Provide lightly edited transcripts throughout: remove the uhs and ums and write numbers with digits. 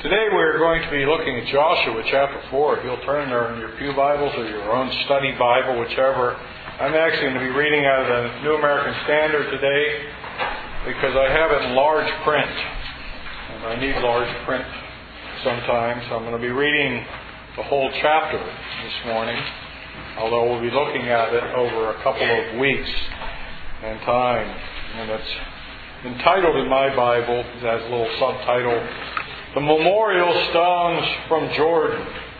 Today we're going to be looking at Joshua chapter 4. If you'll turn there in your pew Bibles or your own study Bible, whichever. I'm actually going to be reading out of the New American Standard today because I have it in large print. And I need large print sometimes. So I'm going to be reading the whole chapter this morning, although we'll be looking at it over a couple of weeks in time. And it's entitled in my Bible, it has a little subtitle, The Memorial Stones from Jordan.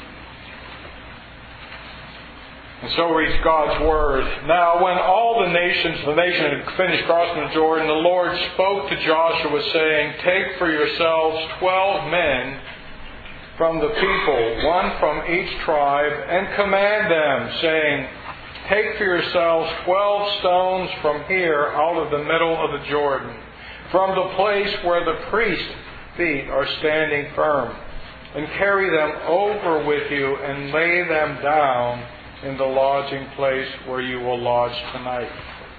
And so reads God's Word. Now when all the nation had finished crossing the Jordan, the Lord spoke to Joshua, saying, Take for yourselves 12 men from the people, one from each tribe, and command them, saying, Take for yourselves 12 stones from here out of the middle of the Jordan, from the place where the priest's feet are standing firm, and carry them over with you and lay them down in the lodging place where you will lodge tonight.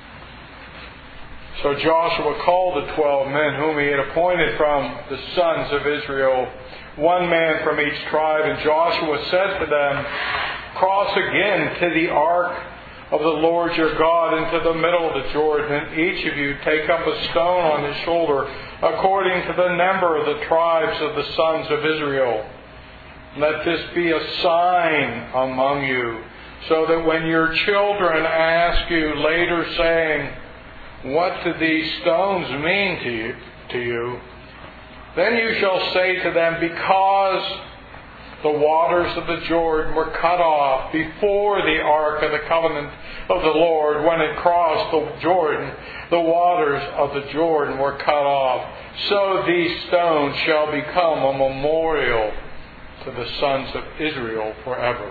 So Joshua called the 12 men whom he had appointed from the sons of Israel, one man from each tribe, and Joshua said to them, Cross again to the ark of the Lord your God into the middle of the Jordan, and each of you take up a stone on his shoulder, according to the number of the tribes of the sons of Israel. Let this be a sign among you, so that when your children ask you later, saying, What do these stones mean to you? Then you shall say to them, Because the waters of the Jordan were cut off before the ark of the covenant of the Lord. When it crossed the Jordan, the waters of the Jordan were cut off. So these stones shall become a memorial to the sons of Israel forever.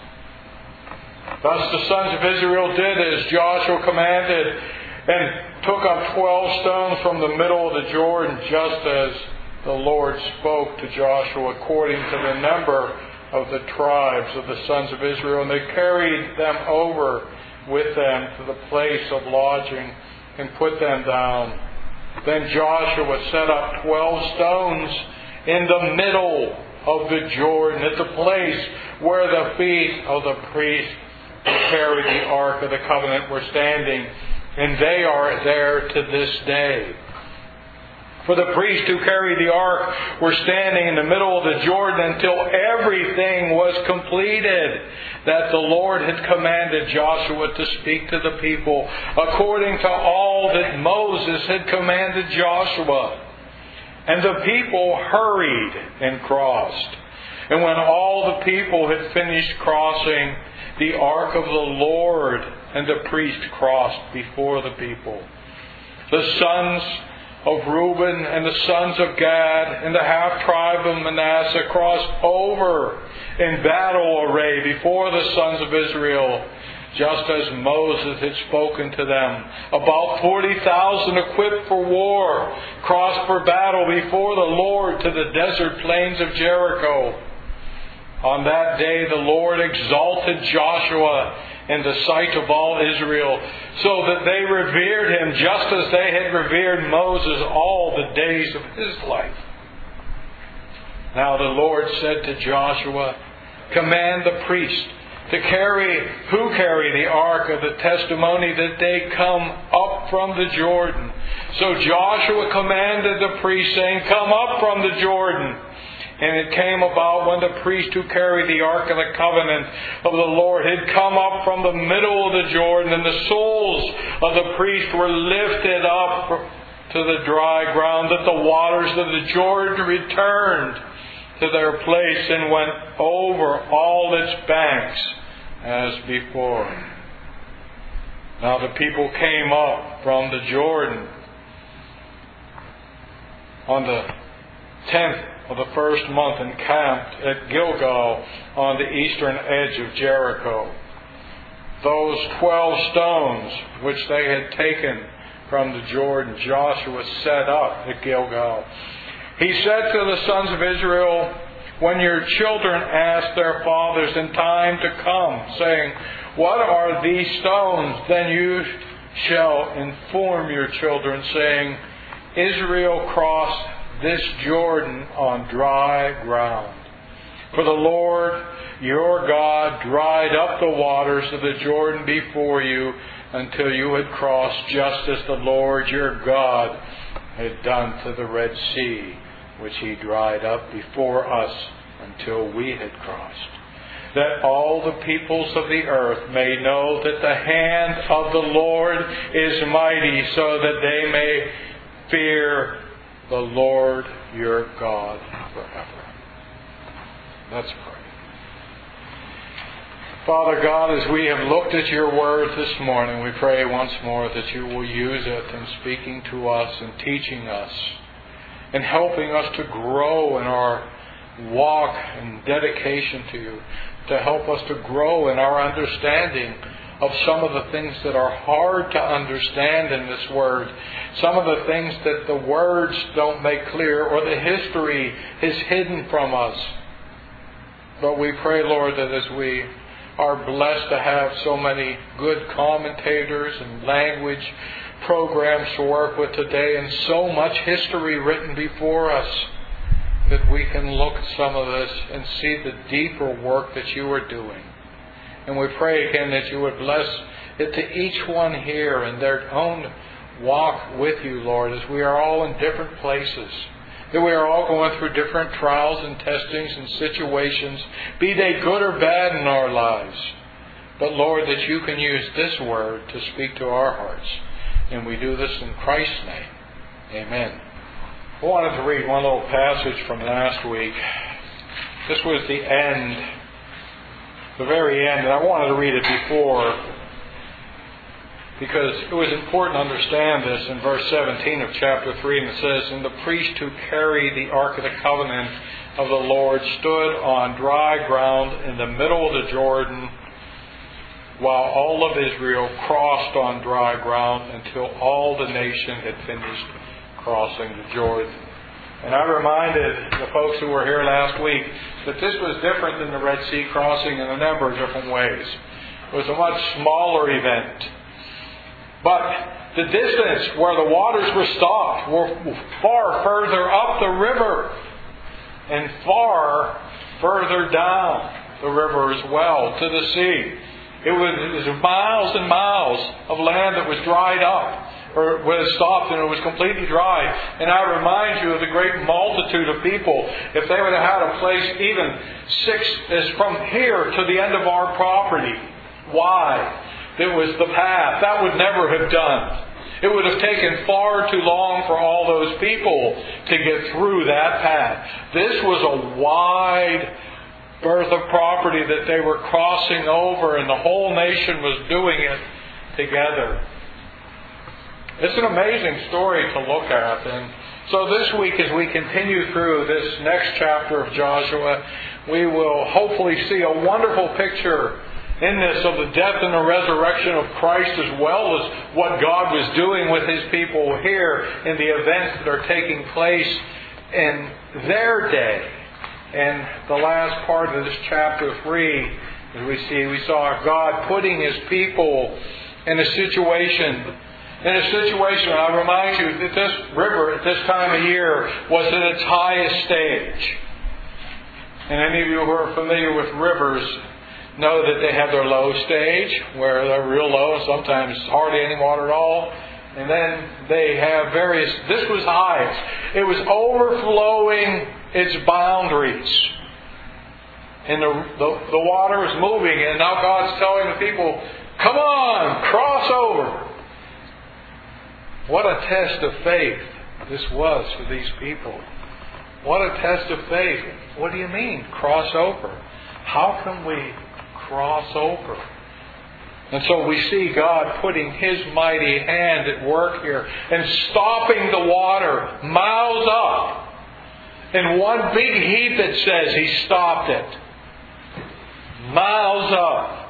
Thus the sons of Israel did as Joshua commanded, and took up 12 stones from the middle of the Jordan, just as the Lord spoke to Joshua, according to the number of the tribes of the sons of Israel. And they carried them over with them to the place of lodging and put them down. Then Joshua set up 12 stones in the middle of the Jordan, at the place where the feet of the priest who carried the ark of the covenant were standing. And they are there to this day. For the priests who carried the ark were standing in the middle of the Jordan until everything was completed that the Lord had commanded Joshua to speak to the people, according to all that Moses had commanded Joshua. And the people hurried and crossed. And when all the people had finished crossing, the ark of the Lord and the priest crossed before the people. The sons of Reuben and the sons of Gad and the half-tribe of Manasseh crossed over in battle array before the sons of Israel, just as Moses had spoken to them. About 40,000 equipped for war crossed for battle before the Lord to the desert plains of Jericho. On that day the Lord exalted Joshua in the sight of all Israel, so that they revered him just as they had revered Moses all the days of his life. Now the Lord said to Joshua, Command the priests who carry the ark of the testimony, that they come up from the Jordan. So Joshua commanded the priests, saying, Come up from the Jordan. And it came about when the priest who carried the ark of the covenant of the Lord had come up from the middle of the Jordan, and the soles of the priest were lifted up to the dry ground, that the waters of the Jordan returned to their place and went over all its banks as before. Now the people came up from the Jordan on the 10th of the first month, and camped at Gilgal on the eastern edge of Jericho. Those 12 stones which they had taken from the Jordan, Joshua set up at Gilgal. He said to the sons of Israel, When your children ask their fathers in time to come, saying, What are these stones? Then you shall inform your children, saying, Israel crossed this Jordan on dry ground. For the Lord your God dried up the waters of the Jordan before you until you had crossed, just as the Lord your God had done to the Red Sea, which He dried up before us until we had crossed. That all the peoples of the earth may know that the hand of the Lord is mighty, so that they may fear the Lord your God forever. Let's pray. Father God, as we have looked at your word this morning, we pray once more that you will use it in speaking to us and teaching us and helping us to grow in our walk and dedication to you, to help us to grow in our understanding of some of the things that are hard to understand in this word, some of the things that the words don't make clear or the history is hidden from us. But we pray, Lord, that as we are blessed to have so many good commentators and language programs to work with today and so much history written before us, that we can look at some of this and see the deeper work that you are doing. And we pray again that you would bless it to each one here in their own walk with you, Lord, as we are all in different places, that we are all going through different trials and testings and situations, be they good or bad in our lives. But Lord, that you can use this word to speak to our hearts. And we do this in Christ's name. Amen. I wanted to read one little passage from last week. This was the end, the very end, and I wanted to read it before because it was important to understand this in verse 17 of chapter 3, and it says, "And the priest who carried the Ark of the Covenant of the Lord stood on dry ground in the middle of the Jordan, while all of Israel crossed on dry ground until all the nation had finished crossing the Jordan." And I reminded the folks who were here last week that this was different than the Red Sea crossing in a number of different ways. It was a much smaller event. But the distance where the waters were stopped were far further up the river and far further down the river as well to the sea. It was miles and miles of land that was dried up, or was stopped and it was completely dry. And I remind you of the great multitude of people. If they would have had a place even 6 is from here to the end of our property wide, it was the path. That would never have done. It would have taken far too long for all those people to get through that path. This was a wide berth of property that they were crossing over, and the whole nation was doing it together. It's an amazing story to look at. And so this week, as we continue through this next chapter of Joshua, we will hopefully see a wonderful picture in this of the death and the resurrection of Christ, as well as what God was doing with His people here in the events that are taking place in their day. And the last part of this chapter 3, as we saw God putting His people in a situation. I remind you that this river at this time of year was at its highest stage. And any of you who are familiar with rivers know that they have their low stage, where they're real low and sometimes hardly any water at all. And then they have various... This was highest. It was overflowing its boundaries. And the water is moving, and now God's telling the people, come on, cross over. What a test of faith this was for these people. What a test of faith. What do you mean, cross over? How can we cross over? And so we see God putting His mighty hand at work here and stopping the water miles up. In one big heap, it says He stopped it. Miles up.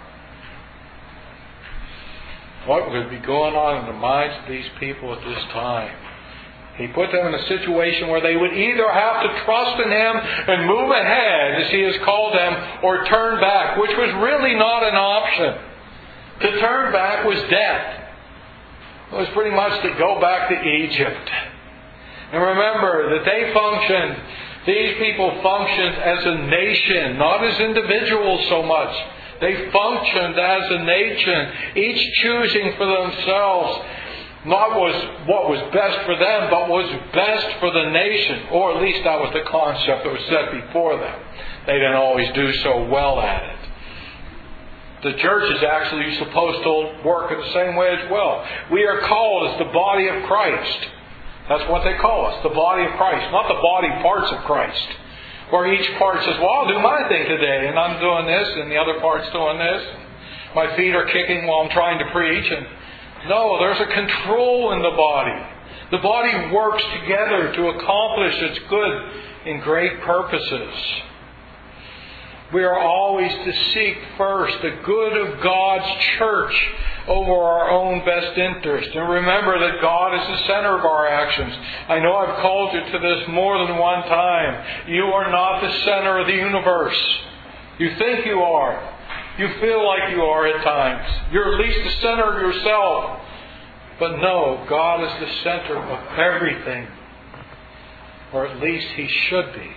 What would be going on in the minds of these people at this time? He put them in a situation where they would either have to trust in Him and move ahead as He has called them, or turn back, which was really not an option. To turn back was death. It was pretty much to go back to Egypt. And remember that these people functioned as a nation, not as individuals so much. They functioned as a nation, each choosing for themselves not what was best for them, but what was best for the nation. Or at least that was the concept that was set before them. They didn't always do so well at it. The church is actually supposed to work in the same way as well. We are called as the body of Christ. That's what they call us, the body of Christ, not the body parts of Christ. Where each part says, well, I'll do my thing today, and I'm doing this, and the other part's doing this. My feet are kicking while I'm trying to preach. And no, there's a control in the body. The body works together to accomplish its good and great purposes. We are always to seek first the good of God's church over our own best interest. And remember that God is the center of our actions. I know I've called you to this more than one time. You are not the center of the universe. You think you are. You feel like you are at times. You're at least the center of yourself. But no, God is the center of everything. Or at least He should be.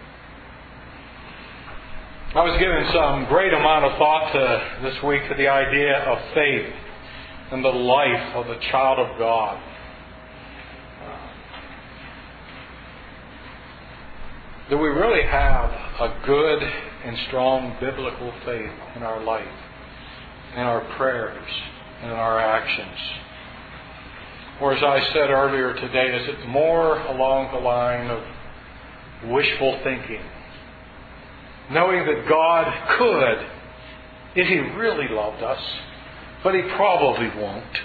I was giving some great amount of thought this week to the idea of faith and the life of a child of God. Do we really have a good and strong biblical faith in our life, in our prayers, and in our actions? Or as I said earlier today, is it more along the line of wishful thinking? Knowing that God could, if He really loved us, but He probably won't.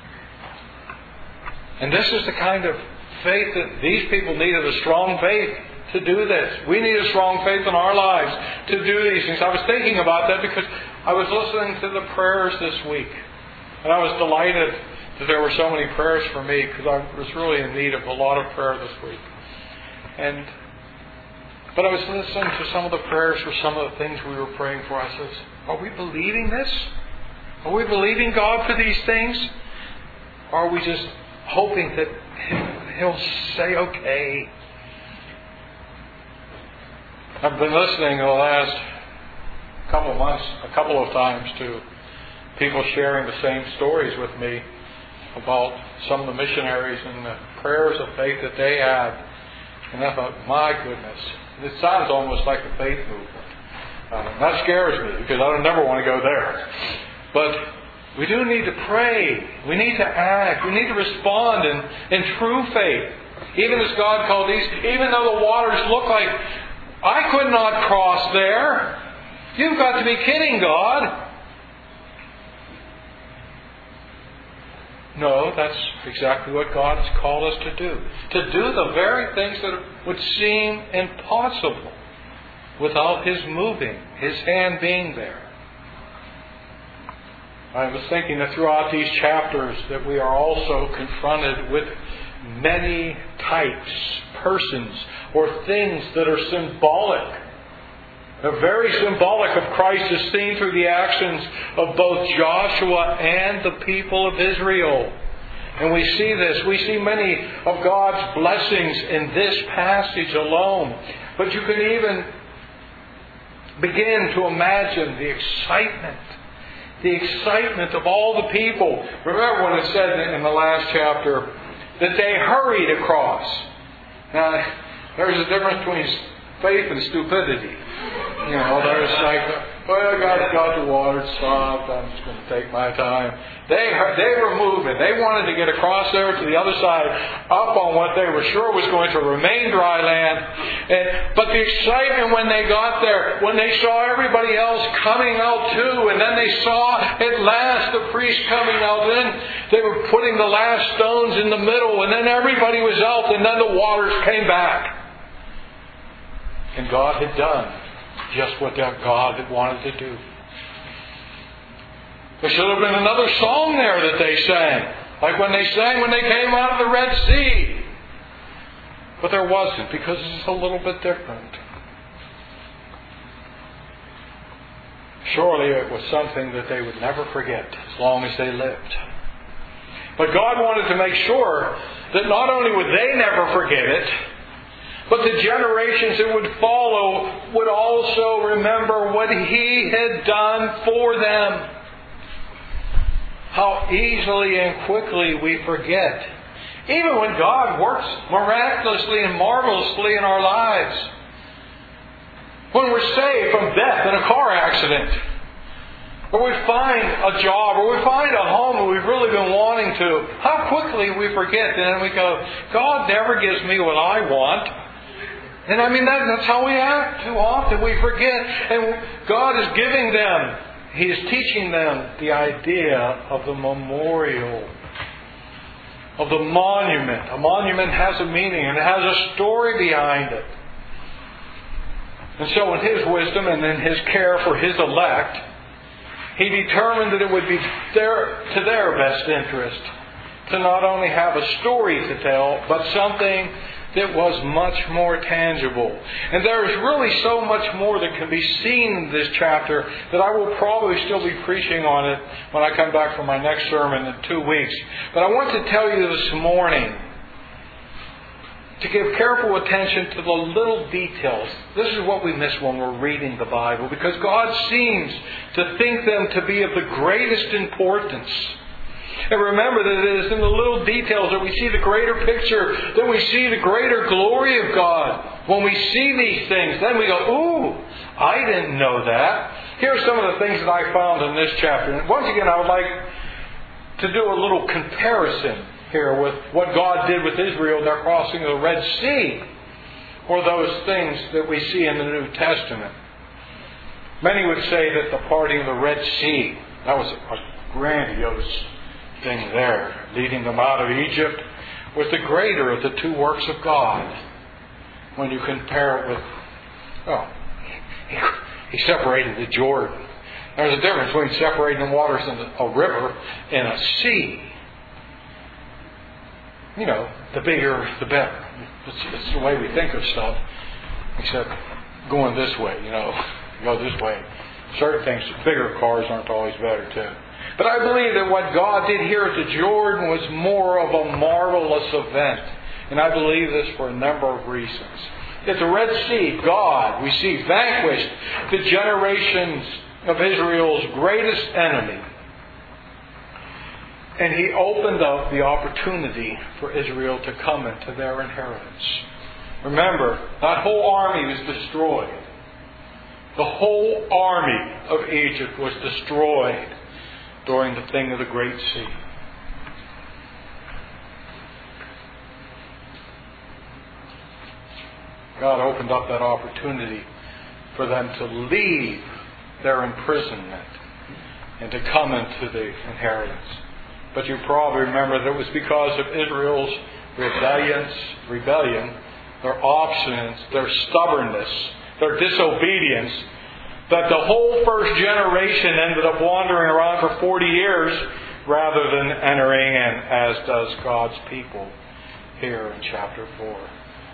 And this is the kind of faith that these people needed, a strong faith to do this. We need a strong faith in our lives to do these things. I was thinking about that because I was listening to the prayers this week. And I was delighted that there were so many prayers for me because I was really in need of a lot of prayer this week. But I was listening to some of the prayers for some of the things we were praying for. I said, are we believing this? Are we believing God for these things? Or are we just hoping that He'll say, okay? I've been listening in the last couple of months, a couple of times, to people sharing the same stories with me about some of the missionaries and the prayers of faith that they had. And I thought, my goodness, it sounds almost like a faith movement. That scares me because I don't never want to go there. But we do need to pray. We need to act. We need to respond in true faith. Even as God called these, even though the waters look like, I could not cross there. You've got to be kidding, God. No, that's exactly what God has called us to do. To do the very things that would seem impossible without His moving, His hand being there. I was thinking that throughout these chapters that we are also confronted with many types, persons, or things that are symbolic. They're very symbolic of Christ as seen through the actions of both Joshua and the people of Israel. And we see this. We see many of God's blessings in this passage alone. But you can even begin to imagine the excitement of all the people. Remember when it said in the last chapter that they hurried across. Now, there's a difference between faith and stupidity. You know, there's like, well, God's got the water stopped. I'm just going to take my time. They were moving. They wanted to get across there to the other side, up on what they were sure was going to remain dry land. But the excitement when they got there, when they saw everybody else coming out too, and then they saw at last the priest coming out, then they were putting the last stones in the middle, and then everybody was out, and then the waters came back. And God had done just what God had wanted to do. There should have been another song there that they sang. Like when they sang when they came out of the Red Sea. But there wasn't, because it's a little bit different. Surely it was something that they would never forget as long as they lived. But God wanted to make sure that not only would they never forget it, but the generations that would follow would also remember what He had done for them. How easily and quickly we forget. Even when God works miraculously and marvelously in our lives. When we're saved from death in a car accident. Or we find a job, or we find a home that we've really been wanting to. How quickly we forget, and then we go, God never gives me what I want. And that's how we act too often. We forget. And God is giving them, He is teaching them the idea of the memorial, of the monument. A monument has a meaning, and it has a story behind it. And so in His wisdom and in His care for His elect, He determined that it would be to their best interest to not only have a story to tell, but something that was much more tangible. And there is really so much more that can be seen in this chapter that I will probably still be preaching on it when I come back for my next sermon in 2 weeks. But I want to tell you this morning to give careful attention to the little details. This is what we miss when we're reading the Bible, because God seems to think them to be of the greatest importance. And remember that it is in the little details that we see the greater picture, that we see the greater glory of God. When we see these things, then we go, ooh, I didn't know that. Here are some of the things that I found in this chapter. And once again, I would like to do a little comparison here with what God did with Israel, their crossing of the Red Sea, or those things that we see in the New Testament. Many would say that the parting of the Red Sea, that was a grandiose thing there, leading them out of Egypt, was the greater of the two works of God. When you compare it with, He separated the Jordan. There's a difference between separating the waters in a river and a sea. The bigger, the better. It's the way we think of stuff. Except going this way, go this way. Certain things, bigger cars aren't always better too. But I believe that what God did here at the Jordan was more of a marvelous event. And I believe this for a number of reasons. At the Red Sea, God, we see, vanquished the generations of Israel's greatest enemy. And He opened up the opportunity for Israel to come into their inheritance. Remember, that whole army was destroyed. The whole army of Egypt was destroyed during the thing of the Great Sea. God opened up that opportunity for them to leave their imprisonment and to come into the inheritance. But you probably remember that it was because of Israel's rebellion, their obstinance, their stubbornness, their disobedience, that the whole first generation ended up wandering around for 40 years rather than entering in, as does God's people here in chapter 4.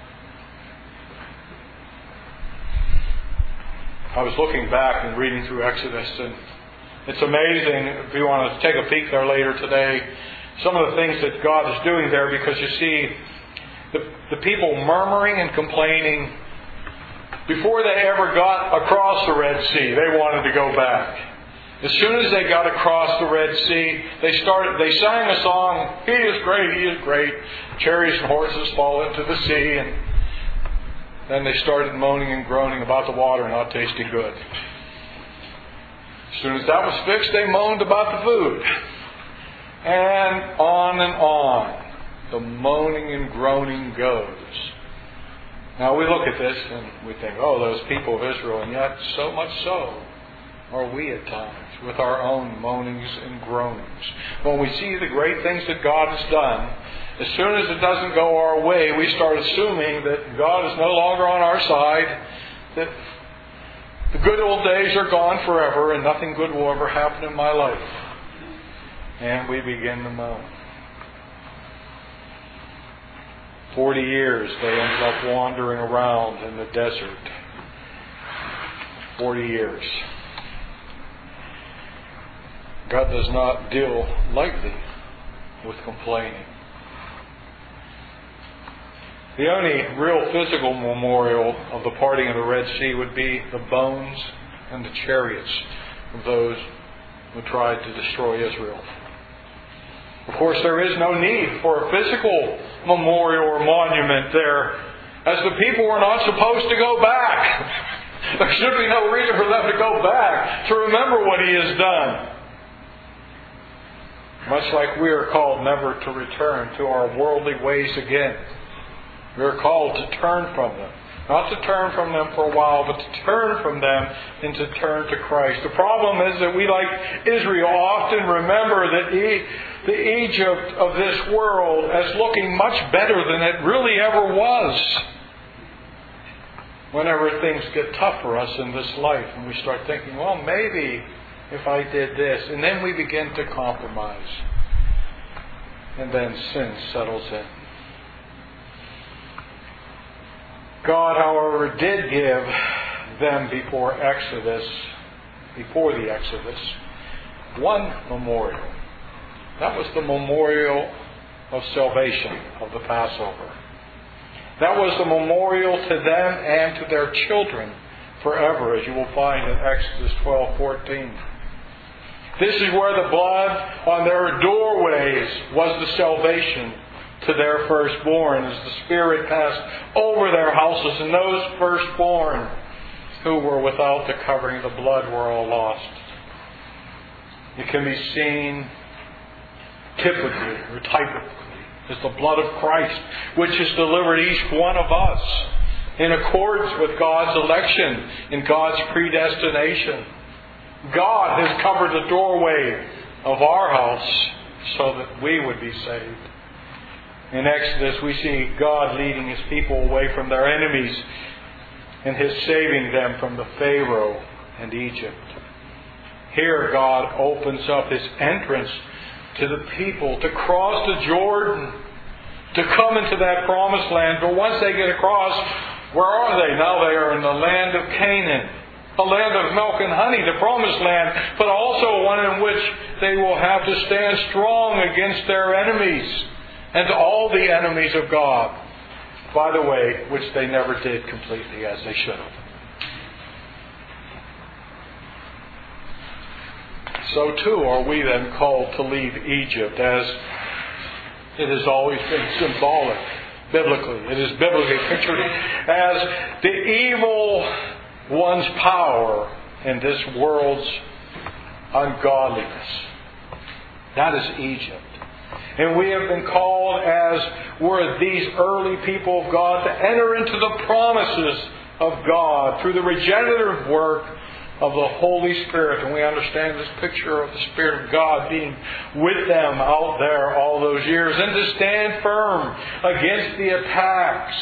I was looking back and reading through Exodus, and it's amazing, if you want to take a peek there later today, some of the things that God is doing there, because you see the people murmuring and complaining. Before they ever got across the Red Sea, they wanted to go back. As soon as they got across the Red Sea, they sang a song, He is great, He is great. Chariots and horses fall into the sea, and then they started moaning and groaning about the water not tasting good. As soon as that was fixed, they moaned about the food. And on the moaning and groaning goes. Now we look at this and we think, those people of Israel, and yet so much so are we at times with our own moanings and groanings. When we see the great things that God has done, as soon as it doesn't go our way, we start assuming that God is no longer on our side, that the good old days are gone forever and nothing good will ever happen in my life. And we begin to moan. 40 years they ended up wandering around in the desert. 40 years. God does not deal lightly with complaining. The only real physical memorial of the parting of the Red Sea would be the bones and the chariots of those who tried to destroy Israel. Of course, there is no need for a physical memorial or monument there, as the people were not supposed to go back. There should be no reason for them to go back to remember what He has done. Much like we are called never to return to our worldly ways again. We are called to turn from them. Not to turn from them for a while, but to turn from them and to turn to Christ. The problem is that we, like Israel, often remember that the Egypt of this world as looking much better than it really ever was. Whenever things get tough for us in this life and we start thinking, well, maybe if I did this. And then we begin to compromise. And then sin settles in. God, however, did give them before the Exodus, one memorial. That was the memorial of salvation of the Passover. That was the memorial to them and to their children forever, as you will find in Exodus 12:14. This is where the blood on their doorways was the salvation to their firstborn, as the Spirit passed over their houses, and those firstborn who were without the covering of the blood were all lost. It can be seen typically or typically as the blood of Christ, which has delivered each one of us in accordance with God's election and God's predestination. God has covered the doorway of our house so that we would be saved. In Exodus, we see God leading His people away from their enemies and His saving them from the Pharaoh and Egypt. Here, God opens up His entrance to the people to cross the Jordan, to come into that promised land. But once they get across, where are they? Now they are in the land of Canaan, a land of milk and honey, the promised land, but also one in which they will have to stand strong against their enemies and all the enemies of God. By the way, which they never did completely as they should have. So too are we then called to leave Egypt, as it has always been symbolic, biblically. It is biblically pictured as the evil one's power in this world's ungodliness. That is Egypt. And we have been called, as were these early people of God, to enter into the promises of God through the regenerative work of the Holy Spirit. And we understand this picture of the Spirit of God being with them out there all those years, and to stand firm against the attacks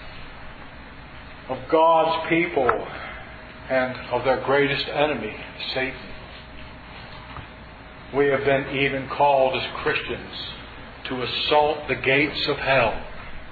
of God's people and of their greatest enemy, Satan. We have been even called as Christians to assault the gates of hell.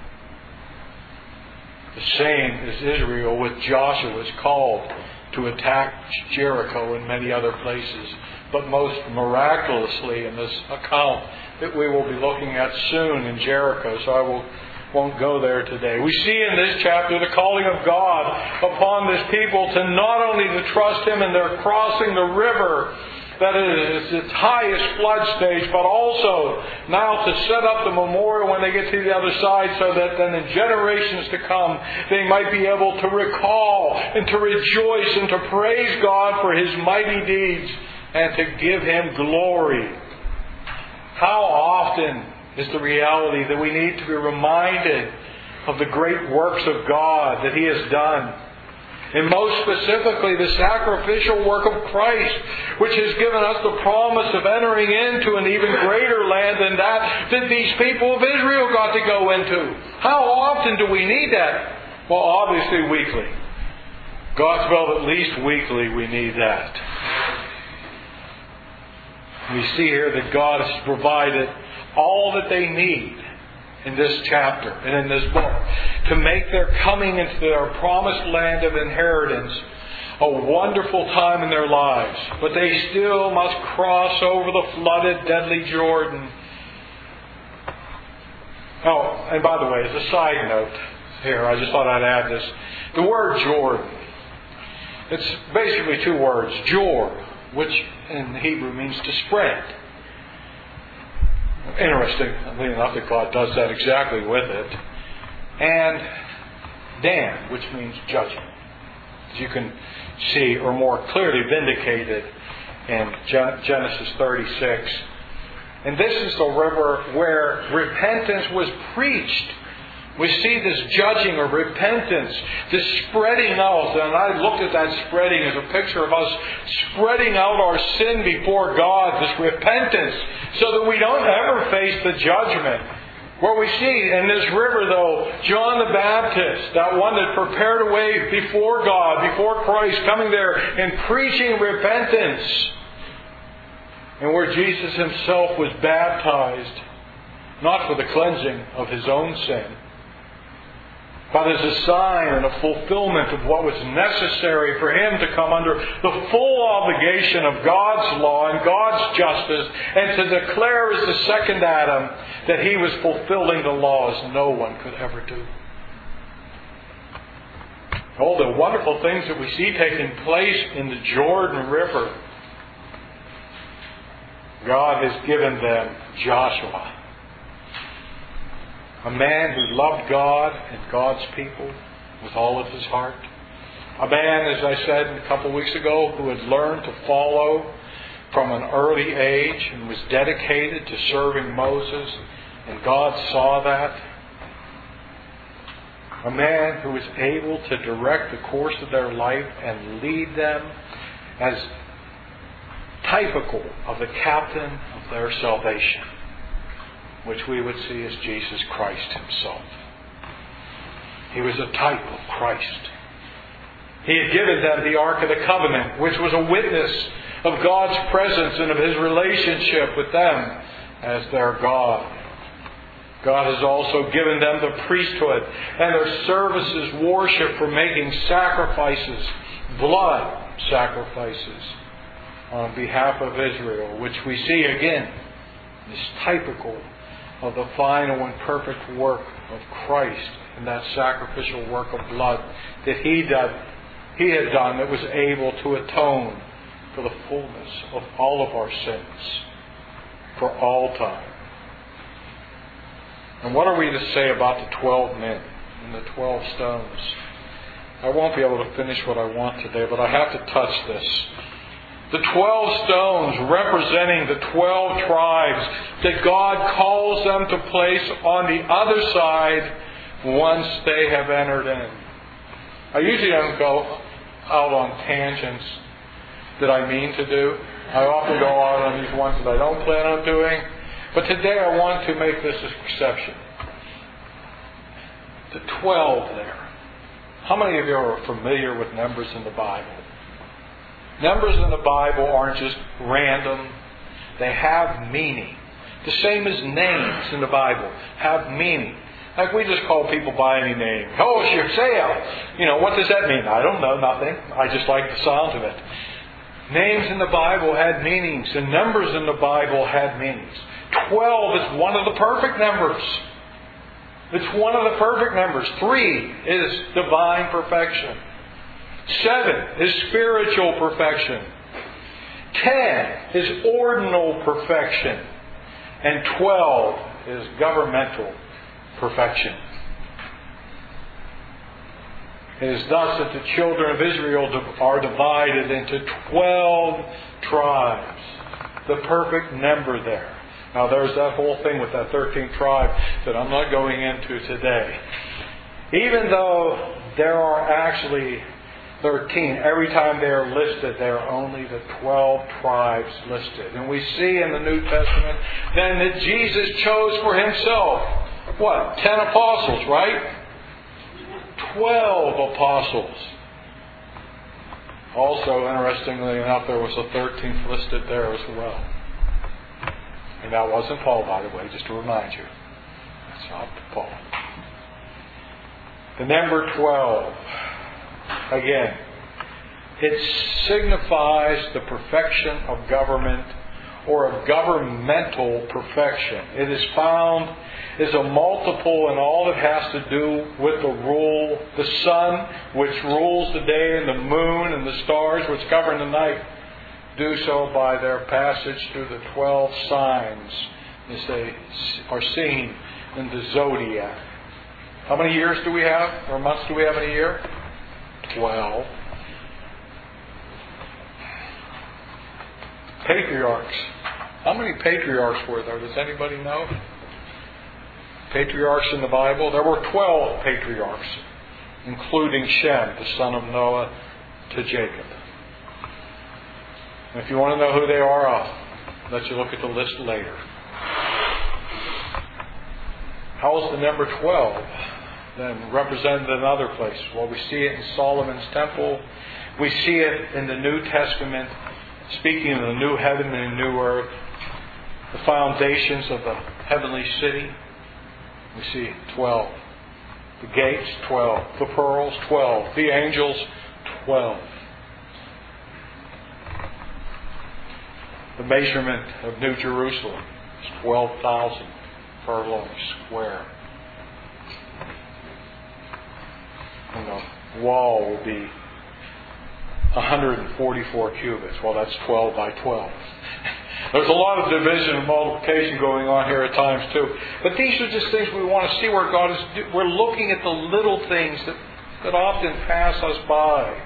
The same as Israel with Joshua is called to attack Jericho and many other places. But most miraculously in this account that we will be looking at soon in Jericho, so I won't go there today. We see in this chapter the calling of God upon this people to not only to trust Him in their crossing the river, that is its highest flood stage, but also now to set up the memorial when they get to the other side, so that then in generations to come they might be able to recall and to rejoice and to praise God for His mighty deeds and to give Him glory. How often is the reality that we need to be reminded of the great works of God that He has done. And most specifically, the sacrificial work of Christ, which has given us the promise of entering into an even greater land than that these people of Israel got to go into. How often do we need that? Well, obviously weekly. God's will, at least weekly, we need that. We see here that God has provided all that they need in this chapter and in this book to make their coming into their promised land of inheritance a wonderful time in their lives. But they still must cross over the flooded, deadly Jordan Oh, and by the way, as a side note here, I just thought I'd add this. The word Jordan, it's basically two words. Jor, which in Hebrew means to spread. Interestingly enough, that God does that exactly with it. And Dan, which means judgment. As you can see, or more clearly vindicated in Genesis 36. And this is the river where repentance was preached. We see this judging or repentance, this spreading out. And I looked at that spreading as a picture of us spreading out our sin before God, this repentance, so that we don't ever face the judgment. Where we see in this river, though, John the Baptist, that one that prepared a way before God, before Christ, coming there and preaching repentance. And where Jesus Himself was baptized, not for the cleansing of His own sin, but as a sign and a fulfillment of what was necessary for Him to come under the full obligation of God's law and God's justice, and to declare as the second Adam that He was fulfilling the laws no one could ever do. All the wonderful things that we see taking place in the Jordan River. God has given them Joshua, a man who loved God and God's people with all of his heart. A man, as I said a couple of weeks ago, who had learned to follow from an early age and was dedicated to serving Moses, and God saw that. A man who was able to direct the course of their life and lead them as typical of the captain of their salvation, which we would see as Jesus Christ Himself. He was a type of Christ. He had given them the Ark of the Covenant, which was a witness of God's presence and of His relationship with them as their God. God has also given them the priesthood and their services, worship for making sacrifices, blood sacrifices on behalf of Israel, which we see again is typical of the final and perfect work of Christ and that sacrificial work of blood that He had done that was able to atone for the fullness of all of our sins for all time. And what are we to say about the 12 men and the 12 stones? I won't be able to finish what I want today, but I have to touch this. The 12 stones representing the 12 tribes that God calls them to place on the other side once they have entered in. I usually don't go out on tangents that I mean to do. I often go out on these ones that I don't plan on doing. But today I want to make this an exception. The 12 there. How many of you are familiar with numbers in the Bible? Numbers in the Bible aren't just random. They have meaning. The same as names in the Bible have meaning. Like we just call people by any name. Oh, Shirseah. What does that mean? I don't know, nothing. I just like the sound of it. Names in the Bible had meanings, and numbers in the Bible had meanings. 12 is one of the perfect numbers. It's one of the perfect numbers. 3 is divine perfection. 7 is spiritual perfection. 10 is ordinal perfection. And 12 is governmental perfection. It is thus that the children of Israel are divided into 12 tribes. The perfect number there. Now there's that whole thing with that 13th tribe that I'm not going into today. Even though there are actually 13, every time they are listed, there are only the 12 tribes listed. And we see in the New Testament then that Jesus chose for Himself, 10 apostles, right? 12 apostles. Also, interestingly enough, there was a 13th listed there as well. And that wasn't Paul, by the way, just to remind you. That's not Paul. The number 12, again, it signifies the perfection of government or a governmental perfection. It is found as a multiple in all that has to do with the rule, the sun, which rules the day, and the moon and the stars, which govern the night, do so by their passage through the 12 signs as they are seen in the zodiac. How many years do we have, or months do we have in a year? 12. Patriarchs. How many patriarchs were there? Does anybody know? Patriarchs in the Bible? There were 12 patriarchs, including Shem, the son of Noah, to Jacob. And if you want to know who they are, I'll let you look at the list later. How is the number 12 then represented in other places? Well, we see it in Solomon's temple. We see it in the New Testament, speaking of the new heaven and new earth, the foundations of the heavenly city. We see 12. The gates, 12. The pearls, 12. The angels, 12. The measurement of New Jerusalem is 12,000 furlongs square. And the wall will be 144 cubits. Well, that's 12 by 12. There's a lot of division and multiplication going on here at times too. But these are just things we want to see where God is. We're looking at the little things that often pass us by.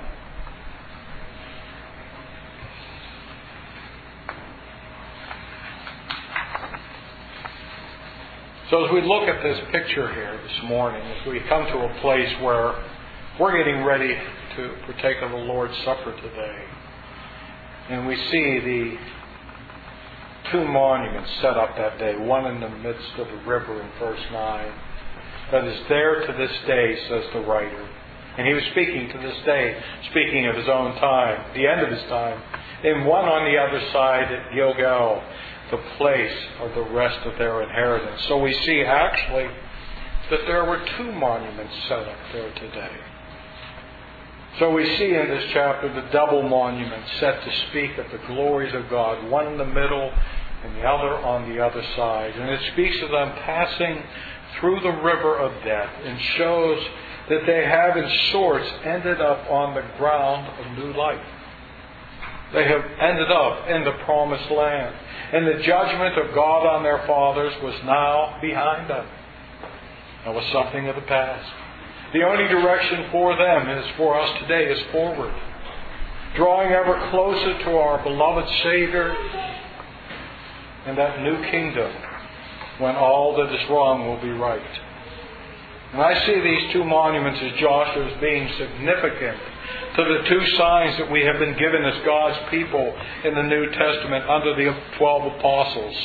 So as we look at this picture here this morning, as we come to a place where we're getting ready to partake of the Lord's Supper today, and we see the two monuments set up that day, one in the midst of the river in verse 9, that is there to this day, says the writer. And he was speaking to this day, speaking of his own time, the end of his time, and one on the other side at Gilgal, the place of the rest of their inheritance. So we see actually that there were two monuments set up there today. So we see in this chapter the double monument set to speak of the glories of God, one in the middle and the other on the other side. And it speaks of them passing through the river of death and shows that they have in sorts ended up on the ground of new life. They have ended up in the promised land. And the judgment of God on their fathers was now behind them. That was something of the past. The only direction for them is for us today is forward. Drawing ever closer to our beloved Savior and that new kingdom when all that is wrong will be right. And I see these two monuments as Joshua's being significant to the two signs that we have been given as God's people in the New Testament under the 12 apostles.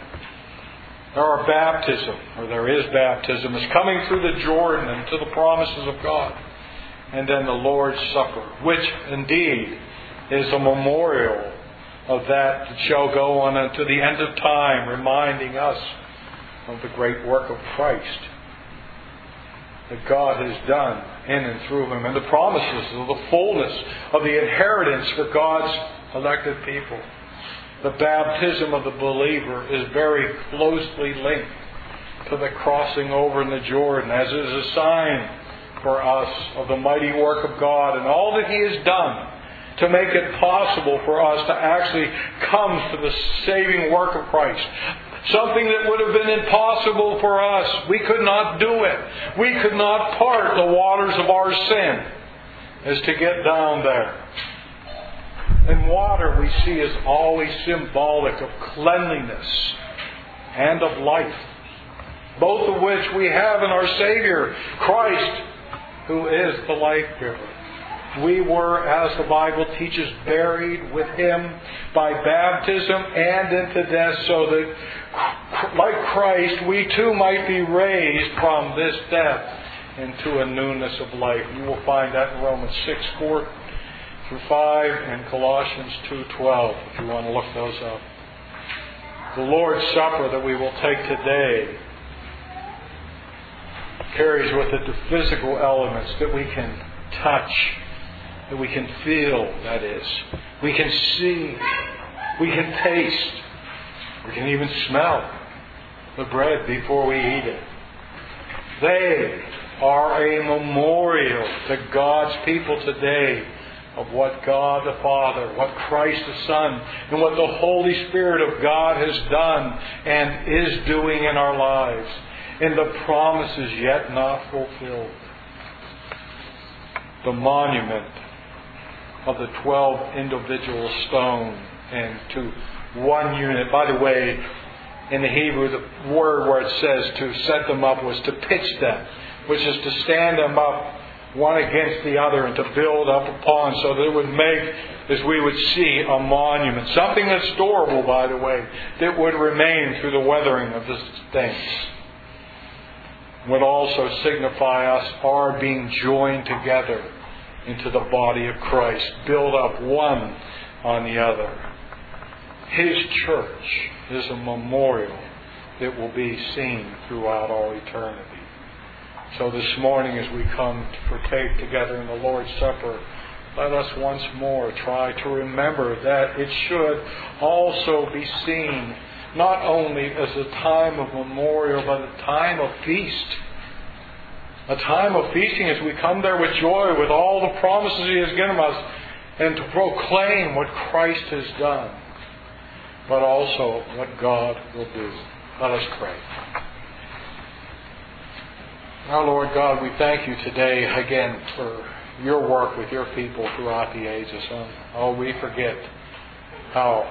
There is baptism, is coming through the Jordan and to the promises of God. And then the Lord's Supper, which indeed is a memorial of that shall go on unto the end of time, reminding us of the great work of Christ that God has done in and through Him, and the promises of the fullness of the inheritance for God's elected people. The baptism of the believer is very closely linked to the crossing over in the Jordan, as it is a sign for us of the mighty work of God and all that He has done to make it possible for us to actually come to the saving work of Christ. Something that would have been impossible for us. We could not do it. We could not part the waters of our sin as to get down there. And water we see is always symbolic of cleanliness and of life, both of which we have in our Savior, Christ, who is the life giver. We were, as the Bible teaches, buried with Him by baptism and into death, so that, like Christ, we too might be raised from this death into a newness of life. You will find that in Romans 6:4 through 5 and Colossians 2:12, if you want to look those up. The Lord's Supper that we will take today carries with it the physical elements that we can touch, that we can feel, that is. We can see, we can taste, We can even smell the bread before we eat it. They are a memorial to God's people today of what God the Father, what Christ the Son, and what the Holy Spirit of God has done and is doing in our lives, and the promises yet not fulfilled. The monument of the 12 individual stones and to one unit. By the way, in the Hebrew, the word where it says to set them up was to pitch them, which is to stand them up one against the other and to build up upon, so that it would make, as we would see, a monument. Something that's durable, by the way, that would remain through the weathering of the things. Would also signify us our being joined together into the body of Christ, build up one on the other. His church is a memorial that will be seen throughout all eternity. So this morning, as we come to partake together in the Lord's Supper, let us once more try to remember that it should also be seen not only as a time of memorial, but a time of feast. A time of feasting as we come there with joy, with all the promises He has given us, and to proclaim what Christ has done, but also what God will do. Let us pray. Our Lord God, we thank You today again for Your work with Your people throughout the ages. Oh, we forget how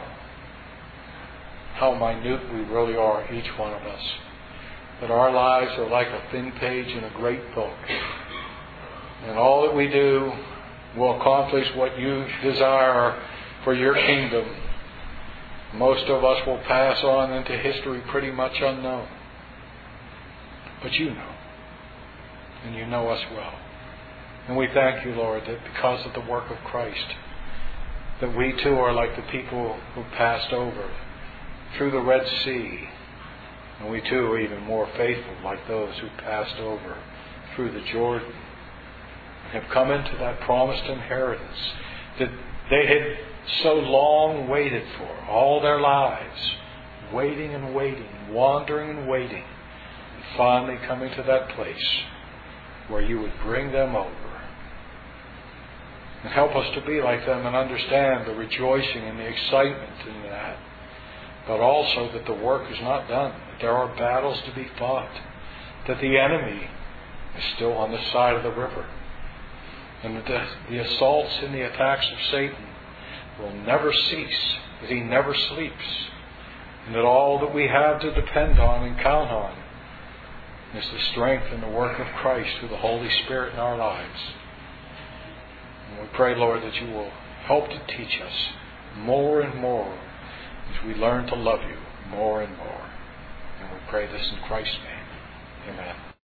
minute we really are, each one of us. That our lives are like a thin page in a great book. And all that we do will accomplish what You desire for Your kingdom. Most of us will pass on into history pretty much unknown. But You know. And You know us well. And we thank You, Lord, that because of the work of Christ, that we too are like the people who passed over through the Red Sea. And we too are even more faithful, like those who passed over through the Jordan, and have come into that promised inheritance that they had so long waited for, all their lives, waiting and waiting, wandering and waiting, and finally coming to that place where You would bring them over. And help us to be like them and understand the rejoicing and the excitement in that. But also that the work is not done. That there are battles to be fought. That the enemy is still on the side of the river. And that the assaults and the attacks of Satan will never cease. That he never sleeps. And that all that we have to depend on and count on is the strength and the work of Christ through the Holy Spirit in our lives. And we pray, Lord, that You will help to teach us more and more as we learn to love You more and more. And we pray this in Christ's name. Amen.